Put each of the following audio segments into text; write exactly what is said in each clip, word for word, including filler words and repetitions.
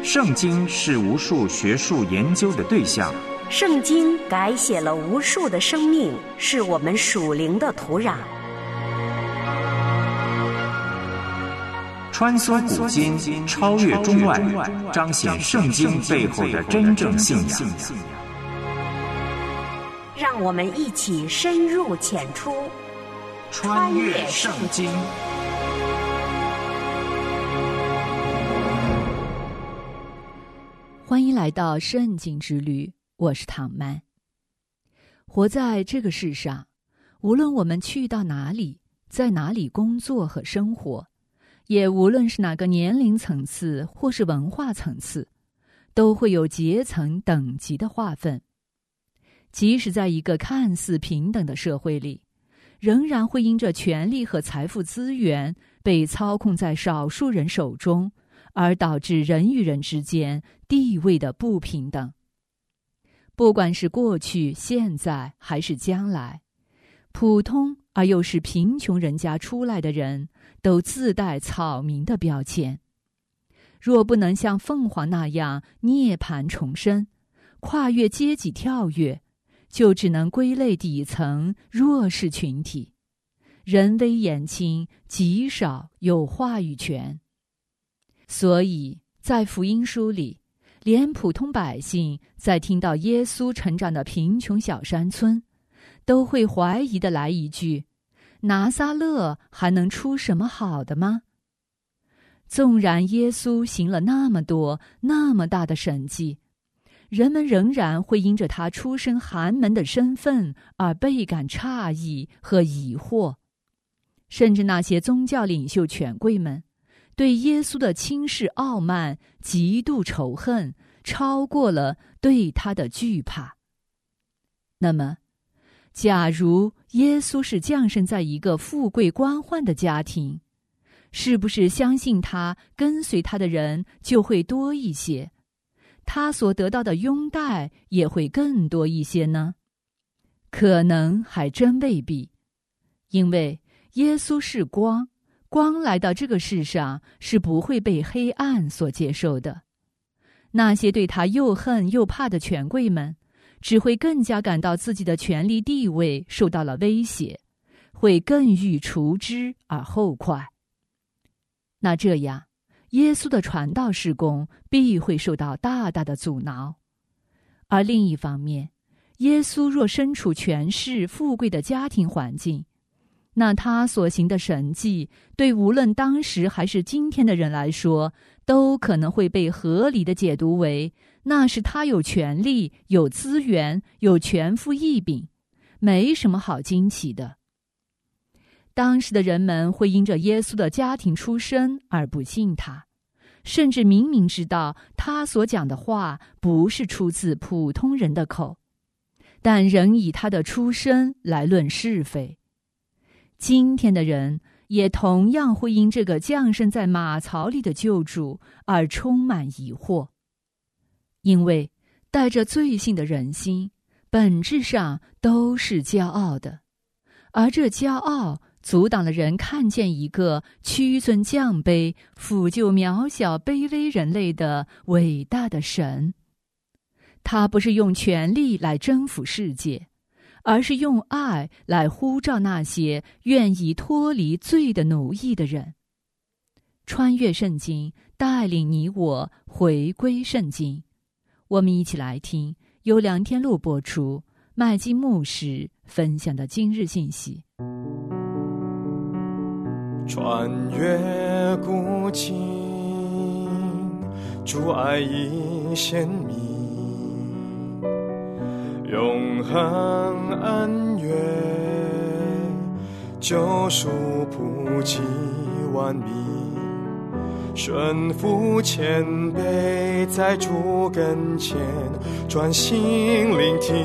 圣经是无数学术研究的对象， 圣经改写了无数的生命，是我们属灵的土壤。 穿梭古今，超越中外，彰显圣经背后的真正信仰。 让我们一起深入浅出， 穿越圣经。 欢迎来到圣经之旅，我是唐曼。活在这个世上，无论我们去到哪里，在哪里工作和生活，也无论是哪个年龄层次或是文化层次，都会有阶层等级的划分。即使在一个看似平等的社会里，仍然会因着权力和财富资源被操控在少数人手中，而导致人与人之间地位的不平等。不管是过去、现在还是将来，普通而又是贫穷人家出来的人都自带草民的标签。若不能像凤凰那样涅槃重生，跨越阶级跳跃，就只能归类底层弱势群体，人微言轻，极少有话语权。所以在福音书里，连普通百姓在听到耶稣成长的贫穷小山村，都会怀疑地来一句：拿撒勒还能出什么好的吗？纵然耶稣行了那么多那么大的神迹，人们仍然会因着他出身寒门的身份而倍感诧异和疑惑。甚至那些宗教领袖权贵们对耶稣的轻视傲慢极度仇恨，超过了对他的惧怕。那么假如耶稣是降生在一个富贵官宦的家庭，是不是相信他跟随他的人就会多一些，他所得到的拥戴也会更多一些呢？可能还真未必。因为耶稣是光，光来到这个世上是不会被黑暗所接受的。那些对他又恨又怕的权贵们，只会更加感到自己的权力地位受到了威胁，会更欲除之而后快。那这样，耶稣的传道事工必会受到大大的阻挠。而另一方面，耶稣若身处权势富贵的家庭环境，那他所行的神迹，对无论当时还是今天的人来说，都可能会被合理的解读为，那是他有权力、有资源、有全副异禀，没什么好惊奇的。当时的人们会因着耶稣的家庭出身而不信他，甚至明明知道他所讲的话不是出自普通人的口，但仍以他的出身来论是非。今天的人也同样会因这个降生在马槽里的救主而充满疑惑，因为带着罪性的人心本质上都是骄傲的，而这骄傲阻挡了人看见一个屈尊降卑、抚救渺小卑微人类的伟大的神。他不是用权力来征服世界，而是用爱来呼召那些愿意脱离罪的奴役的人。穿越圣经，带领你我回归圣经。我们一起来听由梁天禄播出，麦基牧师分享的今日信息。 穿越古今，主爱已显明，永恒恩怨，救赎普及万民，顺服谦卑，在主跟前专心聆听，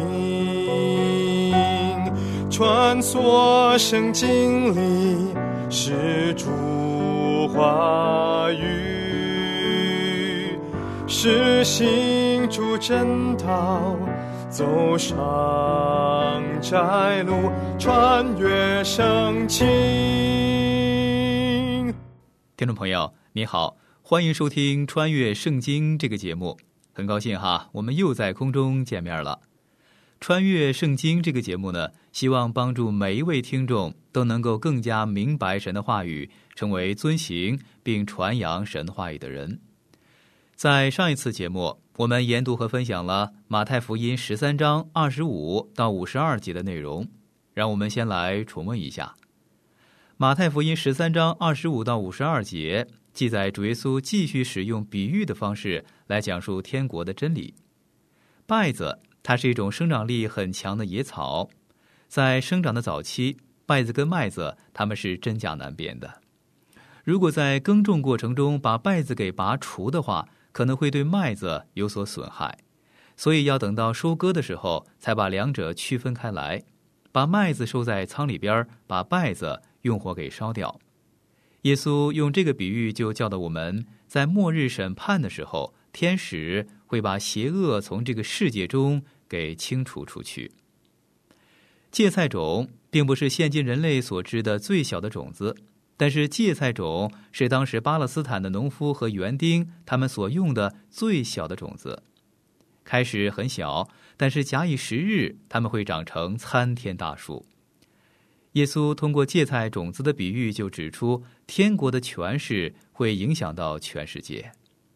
穿梭圣经里是主话语，是行主真道，走上窄路，穿越圣经。 听众朋友你好， 欢迎收听穿越圣经这个节目，很高兴哈，我们又在空中见面了。穿越圣经这个节目呢，希望帮助每一位听众都能够更加明白神的话语，成为遵行并传扬神的话语的人。在上一次节目，我们研读和分享了马太福音十三章二十五到五十二节的内容，让我们先来重温一下。马太福音十三章二十五到五十二节记载主耶稣继续使用比喻的方式来讲述天国的真理。稗子它是一种生长力很强的野草，在生长的早期，稗子跟麦子它们是真假难辨的。如果在耕种过程中把稗子给拔除的话，可能会对麦子有所损害，所以要等到收割的时候才把两者区分开来，把麦子收在仓里边，把稗子用火给烧掉。耶稣用这个比喻就教导我们，在末日审判的时候，天使会把邪恶从这个世界中给清除出去。芥菜种并不是现今人类所知的最小的种子，但是芥菜种是当时巴勒斯坦的农夫和园丁他们所用的最小的种子。开始很小，但是假以时日，它们会长成参天大树。耶稣通过芥菜种子的比喻就指出，天国的权势会影响到全世界。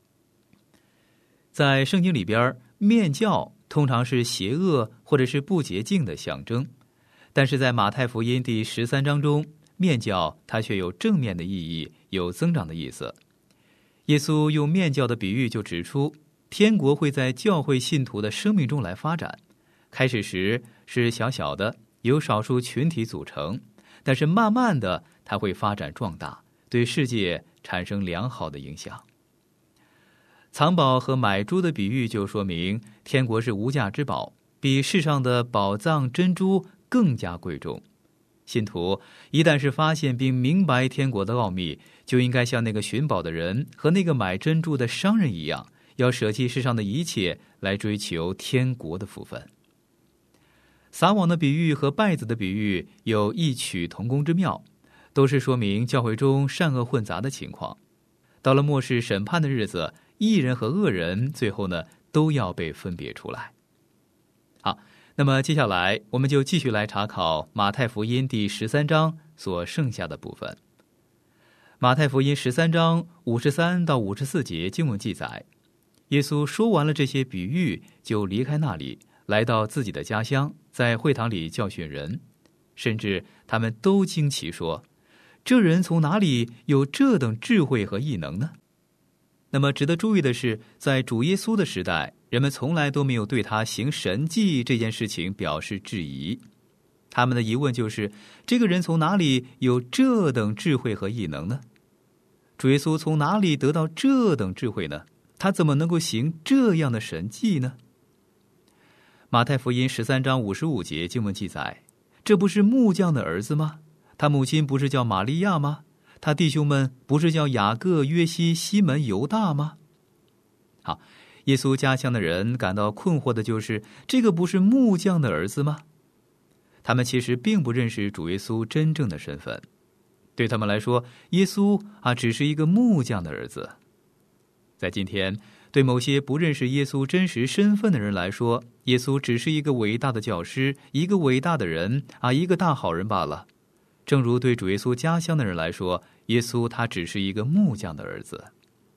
在圣经里边，面教通常是邪恶或者是不洁净的象征，但是在马太福音第十三章中，面教它却有正面的意义，有增长的意思。耶稣用面教的比喻就指出，天国会在教会信徒的生命中来发展，开始时是小小的，由少数群体组成，但是慢慢的它会发展壮大，对世界产生良好的影响。藏宝和买珠的比喻就说明，天国是无价之宝，比世上的宝藏珍珠更加贵重。信徒一旦是发现并明白天国的奥秘，就应该像那个寻宝的人和那个买珍珠的商人一样，要舍弃世上的一切来追求天国的福分。撒网的比喻和稗子的比喻有异曲同工之妙，都是说明教会中善恶混杂的情况。到了末世审判的日子，义人和恶人最后呢都要被分别出来。好，那么接下来我们就继续来查考马太福音第十三章所剩下的部分。马太福音十三章五十三到五十四节经文记载，耶稣说完了这些比喻，就离开那里，来到自己的家乡，在会堂里教训人，甚至他们都惊奇说，这人从哪里有这等智慧和异能呢？那么值得注意的是，在主耶稣的时代，人们从来都没有对他行神迹这件事情表示质疑。他们的疑问就是，这个人从哪里有这等智慧和异能呢？主耶稣从哪里得到这等智慧呢？他怎么能够行这样的神迹呢？马太福音十三章五十五节经文记载，这不是木匠的儿子吗？他母亲不是叫玛利亚吗？他弟兄们不是叫雅各、约西、西门、犹大吗？好，耶稣家乡的人感到困惑的就是，这个不是木匠的儿子吗？他们其实并不认识主耶稣真正的身份，对他们来说，耶稣啊只是一个木匠的儿子。在今天，对某些不认识耶稣真实身份的人来说，耶稣只是一个伟大的教师，一个伟大的人啊，一个大好人罢了。正如对主耶稣家乡的人来说，耶稣他只是一个木匠的儿子。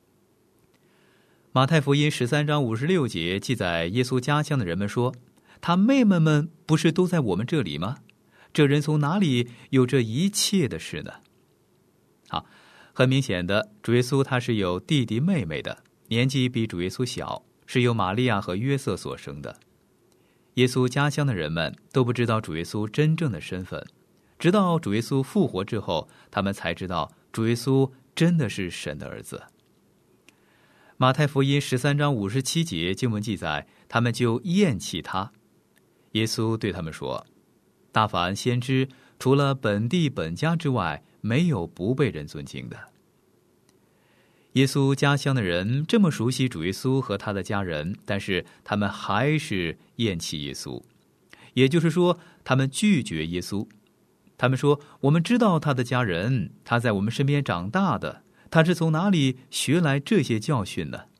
马太福音十三章五十六节记载，耶稣家乡的人们说，他妹妹们不是都在我们这里吗？这人从哪里有这一切的事呢？好，很明显的，主耶稣他是有弟弟妹妹的，年纪比主耶稣小，是由玛利亚和约瑟所生的。耶稣家乡的人们都不知道主耶稣真正的身份，直到主耶稣复活之后，他们才知道主耶稣真的是神的儿子。马太福音十三章五十七节经文记载，他们就厌弃他。耶稣对他们说，大凡先知，除了本地本家之外，没有不被人尊敬的。耶稣家乡的人这么熟悉主耶稣和他的家人，但是他们还是厌弃耶稣，也就是说，他们拒绝耶稣。他们说，我们知道他的家人，他在我们身边长大的， 他是从哪里学来这些教训呢？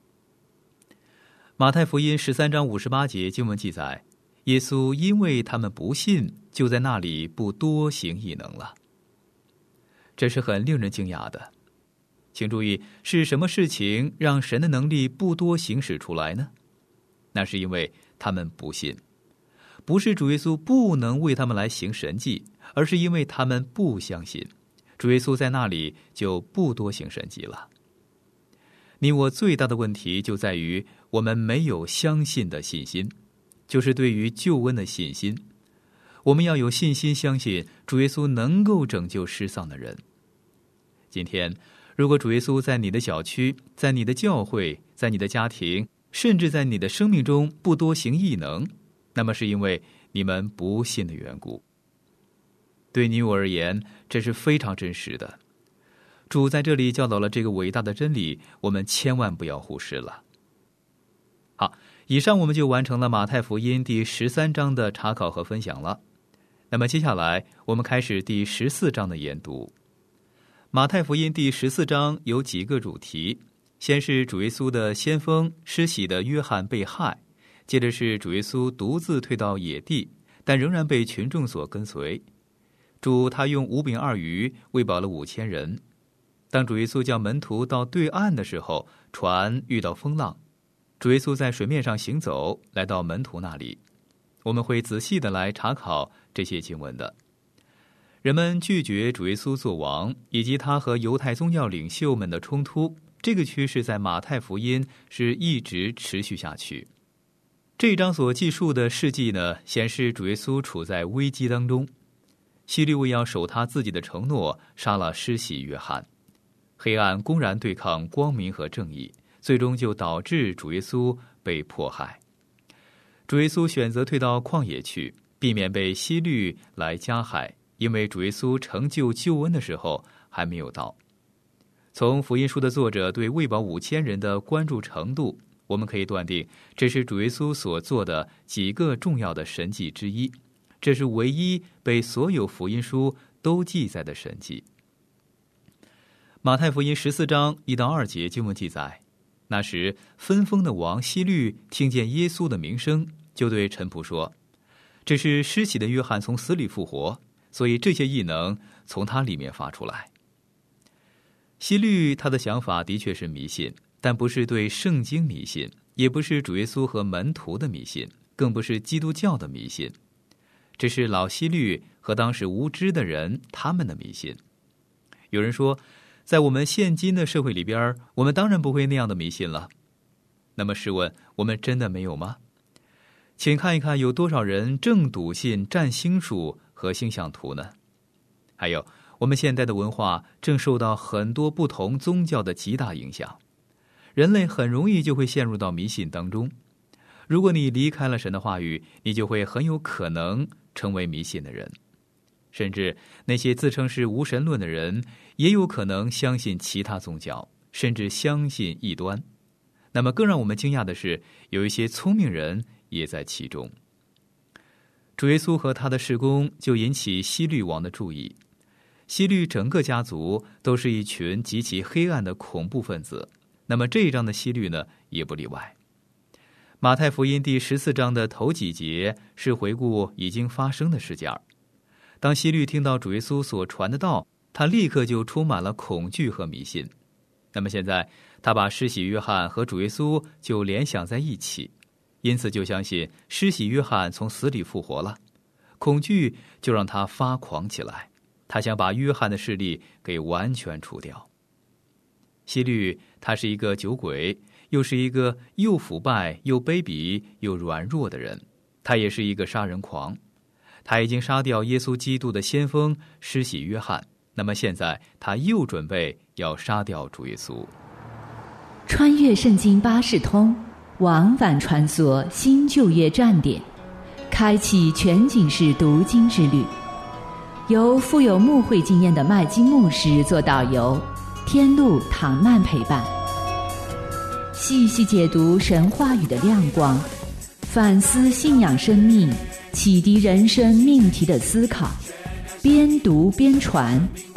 马太福音十三章五十八节经文记载，耶稣因为他们不信，就在那里不多行异能了。这是很令人惊讶的。请注意，是什么事情让神的能力不多行使出来呢？那是因为他们不信。不是主耶稣不能为他们来行神迹，而是因为他们不相信，主耶稣在那里就不多行神迹了。你我最大的问题就在于我们没有相信的信心，就是对于救恩的信心。我们要有信心相信主耶稣能够拯救失丧的人。今天如果主耶稣在你的小区，在你的教会，在你的家庭，甚至在你的生命中不多行异能，那么是因为你们不信的缘故。对你我而言，这是非常真实的。主在这里教导了这个伟大的真理，我们千万不要忽视了。好，以上我们就完成了马太福音第十三章的查考和分享了。那么接下来我们开始第十四章的研读。马太福音第十四章有几个主题，先是主耶稣的先锋施洗的约翰被害，接着是主耶稣独自退到野地，但仍然被群众所跟随。主他用五饼二鱼喂饱了五千人。当主耶稣叫门徒到对岸的时候，船遇到风浪，主耶稣在水面上行走，来到门徒那里。我们会仔细的来查考这些经文的。人们拒绝主耶稣做王，以及他和犹太宗教领袖们的冲突，这个趋势在马太福音是一直持续下去。这一章所记述的事迹呢，显示主耶稣处在危机当中。希律为要守他自己的承诺，杀了施洗约翰。黑暗公然对抗光明和正义，最终就导致主耶稣被迫害。主耶稣选择退到旷野去，避免被希律来加害，因为主耶稣成就救恩的时候还没有到。从福音书的作者对喂饱五千人的关注程度，我们可以断定，这是主耶稣所做的几个重要的神迹之一，这是唯一被所有福音书都记载的神迹。马太福音十四章一到二节经文记载，那时分封的王希律听见耶稣的名声，就对臣仆说，这是施洗的约翰从死里复活，所以这些异能从他里面发出来。希律他的想法的确是迷信，但不是对圣经迷信，也不是主耶稣和门徒的迷信，更不是基督教的迷信。这是老希律和当时无知的人他们的迷信。有人说，在我们现今的社会里边，我们当然不会那样的迷信了。那么试问，我们真的没有吗？请看一看有多少人正笃信占星术和星象图呢？还有，我们现代的文化正受到很多不同宗教的极大影响，人类很容易就会陷入到迷信当中。如果你离开了神的话语，你就会很有可能成为迷信的人。甚至那些自称是无神论的人，也有可能相信其他宗教，甚至相信异端。那么更让我们惊讶的是，有一些聪明人也在其中。主耶稣和他的事工就引起希律王的注意。希律整个家族都是一群极其黑暗的恐怖分子，那么这一章的希律呢，也不例外。马太福音第十四章的头几节是回顾已经发生的事件。当希律听到主耶稣所传的道，他立刻就充满了恐惧和迷信。那么现在他把施洗约翰和主耶稣就联想在一起，因此就相信施洗约翰从死里复活了。恐惧就让他发狂起来，他想把约翰的势力给完全除掉。希律他是一个酒鬼，又是一个又腐败又卑鄙又软弱的人，他也是一个杀人狂。他已经杀掉耶稣基督的先锋施洗约翰，那么现在他又准备要杀掉主耶稣。 穿越圣经巴士通，往返穿梭新旧约站点，开启全景式读经之旅。由富有牧会经验的麦基牧师做导游，天路唐曼陪伴，细细解读神话语的亮光，反思信仰生命，启迪人生命题的思考，边读边传，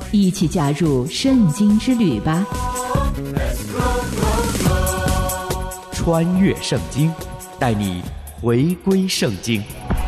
一起加入圣经之旅吧！ 穿越圣经，带你回归圣经。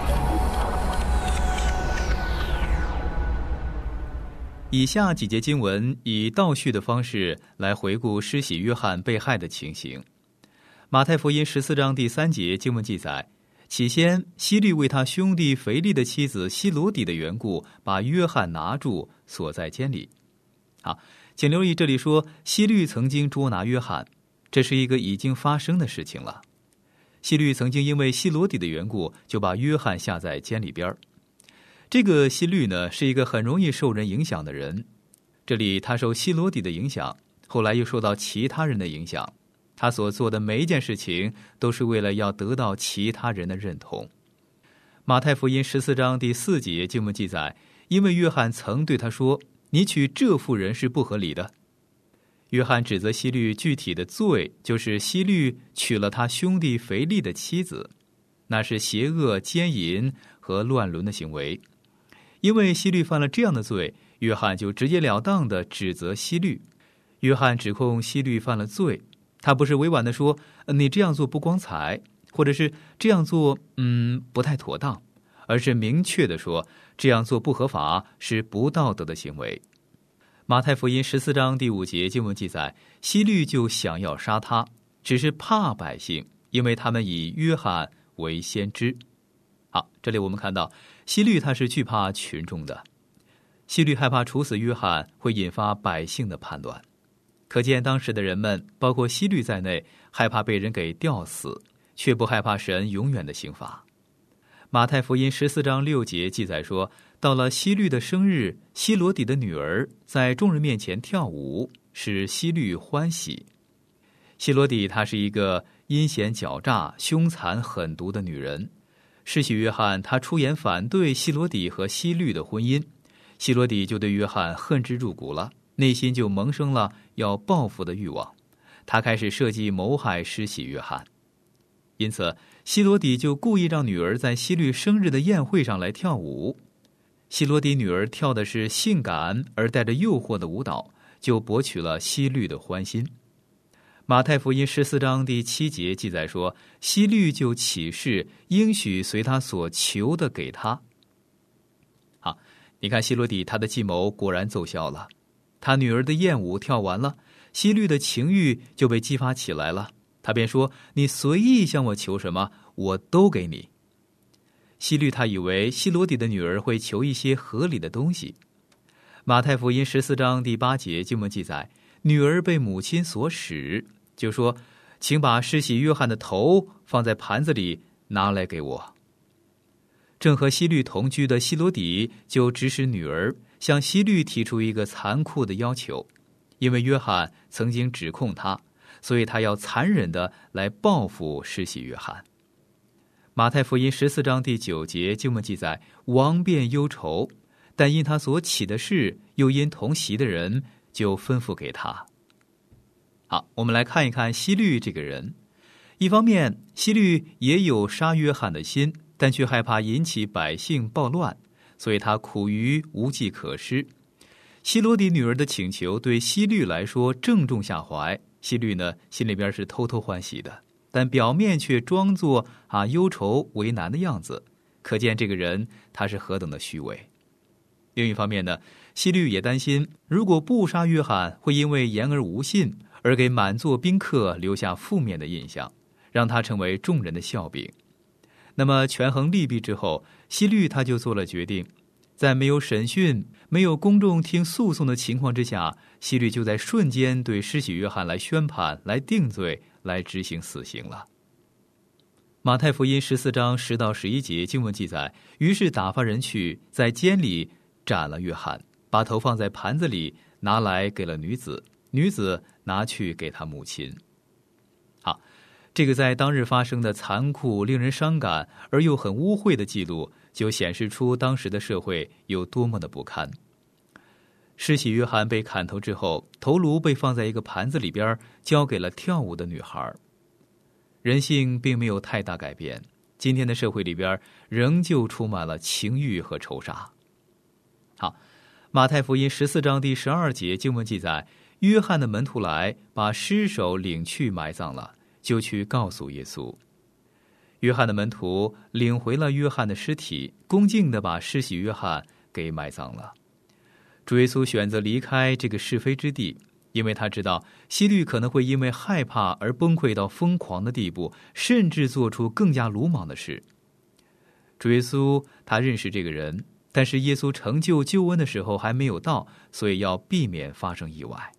以下几节经文以倒叙的方式来回顾施洗约翰被害的情形。马太福音十四章第三节经文记载，起先希律为他兄弟腓力的妻子希罗底的缘故，把约翰拿住，锁在监里。好，请留意这里说希律曾经捉拿约翰，这是一个已经发生的事情了。希律曾经因为希罗底的缘故，就把约翰下在监里边。这个希律呢，是一个很容易受人影响的人。这里他受希罗底的影响，后来又受到其他人的影响。他所做的每一件事情，都是为了要得到其他人的认同。马太福音十四章第四节经文记载，因为约翰曾对他说：“你娶这妇人是不合理的。”约翰指责希律具体的罪，就是希律娶了他兄弟腓力的妻子，那是邪恶、奸淫和乱伦的行为。因为希律犯了这样的罪，约翰就直截了当地指责希律。约翰指控希律犯了罪，他不是委婉地说你这样做不光彩，或者是这样做嗯不太妥当，而是明确地说这样做不合法，是不道德的行为。马太福音十四章第五节经文记载，希律就想要杀他，只是怕百姓，因为他们以约翰为先知。好，这里我们看到希律他是惧怕群众的，希律害怕处死约翰会引发百姓的叛乱。可见当时的人们，包括希律在内，害怕被人给吊死，却不害怕神永远的刑罚。马太福音十四章六节记载说，到了希律的生日，希罗底的女儿在众人面前跳舞，使希律欢喜。希罗底她是一个阴险狡诈、凶残狠毒的女人。施洗约翰他出言反对希罗底和希律的婚姻，希罗底就对约翰恨之入骨了，内心就萌生了要报复的欲望，他开始设计谋害施洗约翰。因此希罗底就故意让女儿在希律生日的宴会上来跳舞。希罗底女儿跳的是性感而带着诱惑的舞蹈，就博取了希律的欢心。马太福音十四章第七节记载说，希律就起誓应许随他所求的给他。好，你看希罗底他的计谋果然奏效了，他女儿的艳舞跳完了，希律的情欲就被激发起来了，他便说，你随意向我求什么，我都给你。希律他以为希罗底的女儿会求一些合理的东西。马太福音十四章第八节经文记载，女儿被母亲所使，就说，请把施洗约翰的头放在盘子里拿来给我。正和希律同居的希罗底就指使女儿向希律提出一个残酷的要求，因为约翰曾经指控他，所以他要残忍地来报复施洗约翰。马太福音十四章第九节经文记载，王便忧愁，但因他所起的事，又因同席的人，就吩咐给他。好，我们来看一看希律这个人。一方面，希律也有杀约翰的心，但却害怕引起百姓暴乱，所以他苦于无计可施。希罗底女儿的请求对希律来说正中下怀，希律呢心里边是偷偷欢喜的，但表面却装作啊忧愁为难的样子，可见这个人他是何等的虚伪。另一方面呢，希律也担心，如果不杀约翰，会因为言而无信而给满座宾客留下负面的印象，让他成为众人的笑柄。那么权衡利弊之后，希律他就做了决定，在没有审讯、没有公众听诉讼的情况之下，希律就在瞬间对施洗约翰来宣判、来定罪、来执行死刑了。马太福音十四章十到十一节经文记载，于是打发人去，在监里斩了约翰，把头放在盘子里，拿来给了女子，女子拿去给他母亲。好，这个在当日发生的残酷、令人伤感而又很污秽的记录，就显示出当时的社会有多么的不堪。施洗约翰被砍头之后，头颅被放在一个盘子里边，交给了跳舞的女孩。人性并没有太大改变，今天的社会里边仍旧充满了情欲和仇杀。好， 马太福音十四章第十二节经文记载，约翰的门徒来，把尸首领去埋葬了，就去告诉耶稣。约翰的门徒领回了约翰的尸体，恭敬地把施洗约翰给埋葬了。主耶稣选择离开这个是非之地，因为他知道希律可能会因为害怕而崩溃到疯狂的地步，甚至做出更加鲁莽的事。主耶稣他认识这个人，但是耶稣成就救恩的时候还没有到，所以要避免发生意外。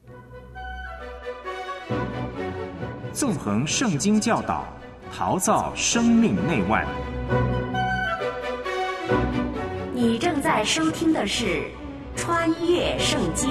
纵横圣经教导，陶造生命内外。 你正在收听的是《穿越圣经》。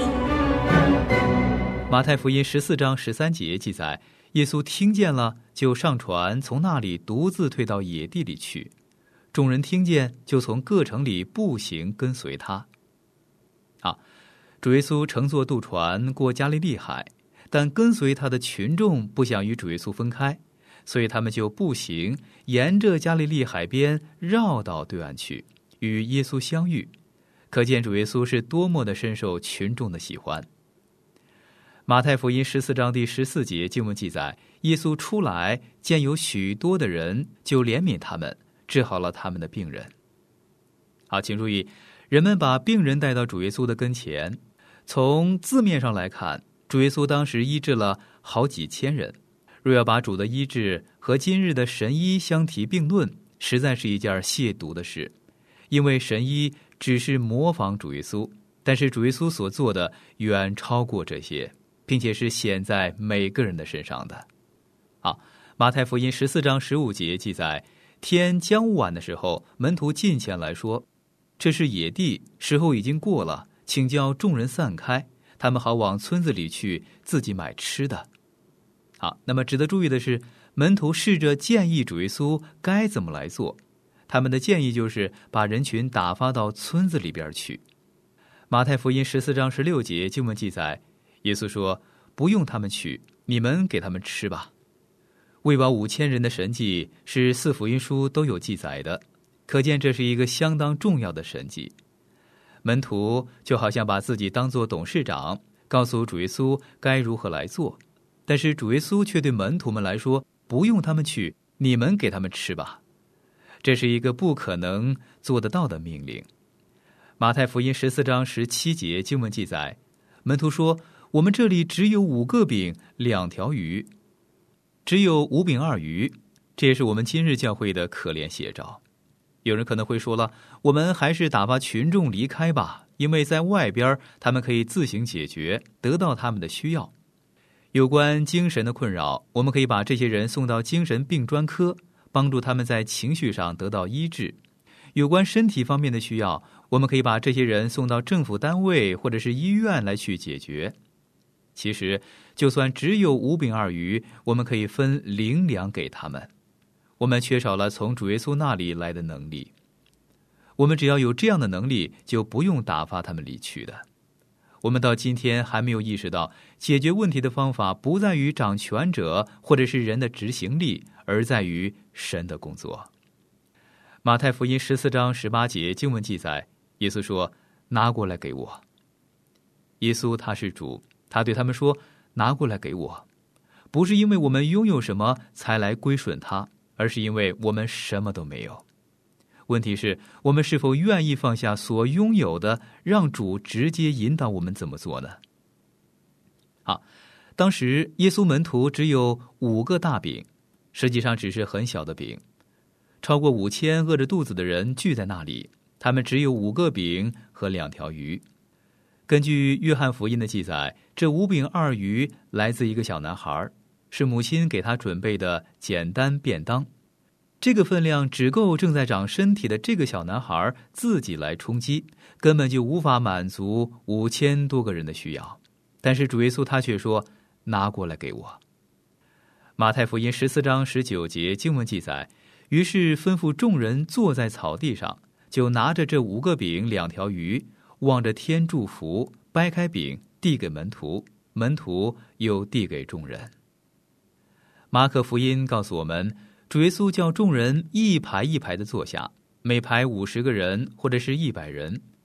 马太福音十四章十三节记载，耶稣听见了，就上船，从那里独自退到野地里去。众人听见，就从各城里步行跟随他。啊，主耶稣乘坐渡船过加利利海，但跟随他的群众不想与主耶稣分开，所以他们就步行沿着加利利海边绕到对岸去，与耶稣相遇。可见主耶稣是多么的深受群众的喜欢。马太福音十四章第十四节经文记载，耶稣出来，见有许多的人，就怜悯他们，治好了他们的病人。好，请注意，人们把病人带到主耶稣的跟前。从字面上来看，主耶稣当时医治了好几千人。若要把主的医治和今日的神医相提并论，实在是一件亵渎的事。因为神医只是模仿主耶稣，但是主耶稣所做的远超过这些，并且是显在每个人的身上的。好，马太福音十四章十五节记载，天将晚的时候，门徒近前来说，这是野地，时候已经过了，请叫众人散开，他们好往村子里去，自己买吃的。好，那么值得注意的是，门徒试着建议主耶稣该怎么来做。他们的建议就是把人群打发到村子里边去。马太福音十四章十六节经文记载，耶稣说，不用他们去，你们给他们吃吧。喂饱五千人的神迹是四福音书都有记载的，可见这是一个相当重要的神迹。门徒就好像把自己当作董事长，告诉主耶稣该如何来做，但是主耶稣却对门徒们来说，不用他们去，你们给他们吃吧。这是一个不可能做得到的命令。马太福音十四章十七节经文记载，门徒说，我们这里只有五个饼，两条鱼，只有五饼二鱼，这也是我们今日教会的可怜写照。有人可能会说了，我们还是打发群众离开吧，因为在外边他们可以自行解决，得到他们的需要。有关精神的困扰，我们可以把这些人送到精神病专科，帮助他们在情绪上得到医治。有关身体方面的需要，我们可以把这些人送到政府单位或者是医院来去解决。其实就算只有五饼二鱼，我们可以分零两给他们。我们缺少了从主耶稣那里来的能力。我们只要有这样的能力，就不用打发他们离去的。我们到今天还没有意识到，解决问题的方法不在于掌权者或者是人的执行力，而在于神的工作。马太福音十四章十八节经文记载，耶稣说，拿过来给我。耶稣他是主，他对他们说，拿过来给我。不是因为我们拥有什么才来归顺他，而是因为我们什么都没有。问题是，我们是否愿意放下所拥有的，让主直接引导我们怎么做呢？好，当时耶稣门徒只有五个大饼，实际上只是很小的饼。超过五千饿着肚子的人聚在那里，他们只有五个饼和两条鱼。根据约翰福音的记载，这五饼二鱼来自一个小男孩，是母亲给他准备的简单便当。这个分量只够正在长身体的这个小男孩自己来充饥，根本就无法满足五千多个人的需要。但是主耶稣他却说，拿过来给我。马太福音十四章十九节经文记载，于是吩咐众人坐在草地上，就拿着这五个饼两条鱼，望着天祝福，掰开饼递给门徒，门徒又递给众人。马可福音告诉我们，主耶稣叫众人一排一排的坐下，每排五十个人或者是一百人。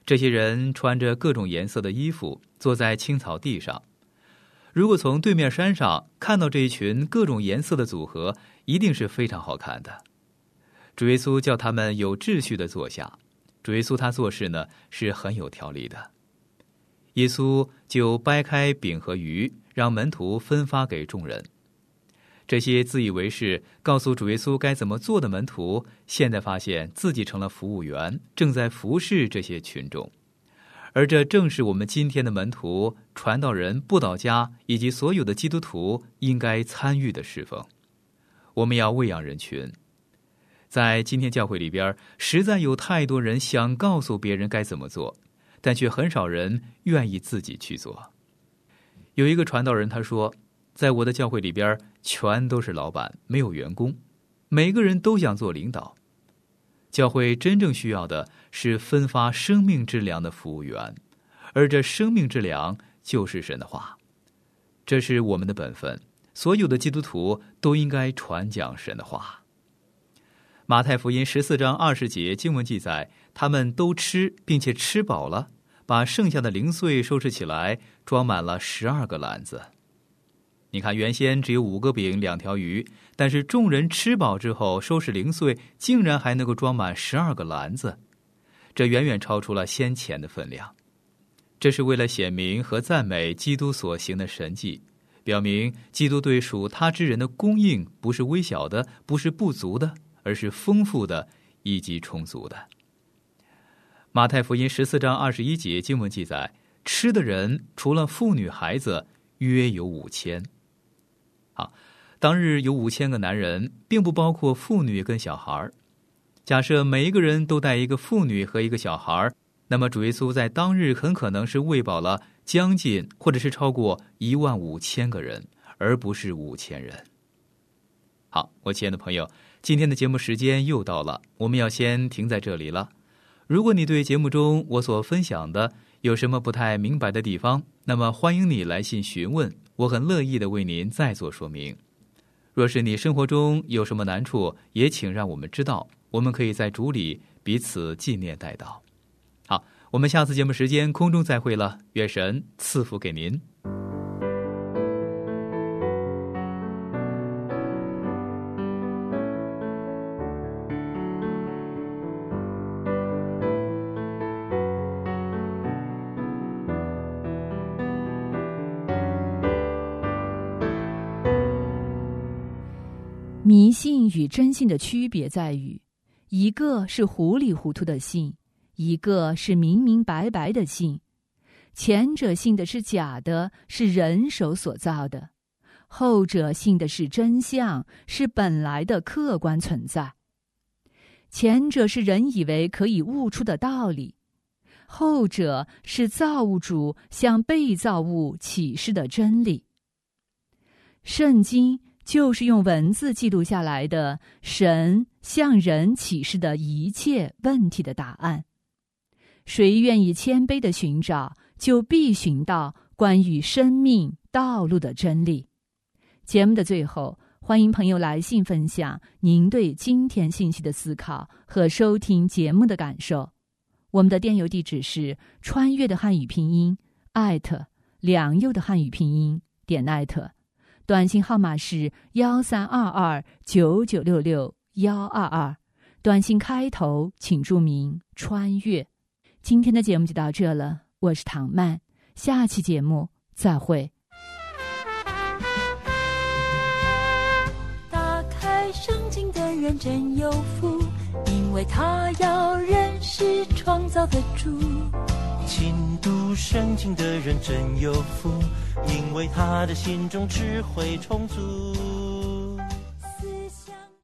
这些人穿着各种颜色的衣服，坐在青草地上。如果从对面山上看到这一群各种颜色的组合，一定是非常好看的。主耶稣叫他们有秩序地坐下。主耶稣他做事呢是很有条理的。耶稣就掰开饼和鱼，让门徒分发给众人。这些自以为是告诉主耶稣该怎么做的门徒，现在发现自己成了服务员，正在服侍这些群众。而这正是我们今天的门徒、传道人、布道家以及所有的基督徒应该参与的侍奉。我们要喂养人群。在今天教会里边，实在有太多人想告诉别人该怎么做，但却很少人愿意自己去做。有一个传道人他说，在我的教会里边，全都是老板，没有员工，每个人都想做领导。教会真正需要的是分发生命之粮的服务员，而这生命之粮就是神的话。这是我们的本分，所有的基督徒都应该传讲神的话。马太福音十四章二十节经文记载，他们都吃，并且吃饱了，把剩下的零碎收拾起来，装满了十二个篮子。你看，原先只有五个饼两条鱼，但是众人吃饱之后收拾零碎，竟然还能够装满十二个篮子，这远远超出了先前的分量。这是为了显明和赞美基督所行的神迹，表明基督对属他之人的供应不是微小的，不是不足的，而是丰富的以及充足的。马太福音十四章二十一节经文记载，吃的人除了妇女孩子约有五千。好，当日有五千个男人，并不包括妇女跟小孩。假设每一个人都带一个妇女和一个小孩，那么主耶稣在当日很可能是喂饱了将近或者是超过一万五千个人，而不是五千人。好，我亲爱的朋友，今天的节目时间又到了，我们要先停在这里了。如果你对节目中我所分享的有什么不太明白的地方，那么欢迎你来信询问，我很乐意的为您再做说明。若是你生活中有什么难处，也请让我们知道，我们可以在主里彼此纪念代祷。好，我们下次节目时间空中再会了，愿神赐福给您。 迷信与真信的区别在于，一个是糊里糊涂的信，一个是明明白白的信。前者信的是假的，是人手所造的；后者信的是真相，是本来的客观存在。前者是人以为可以悟出的道理，后者是造物主向被造物启示的真理。圣经就是用文字记录下来的神向人启示的一切问题的答案。谁愿意谦卑地寻找，就必寻到关于生命道路的真理。节目的最后，欢迎朋友来信分享您对今天信息的思考和收听节目的感受。我们的电邮地址是穿越的汉语拼音艾特良佑的汉语拼音点艾特，短信号码是幺三二二九九六六幺二二，短信开头请注明穿越。今天的节目就到这了，我是唐曼，下期节目再会。 打开圣经的人真有福，因为他要认识创造的主。 勤读圣经的人真有福，因为他的心中智慧充足。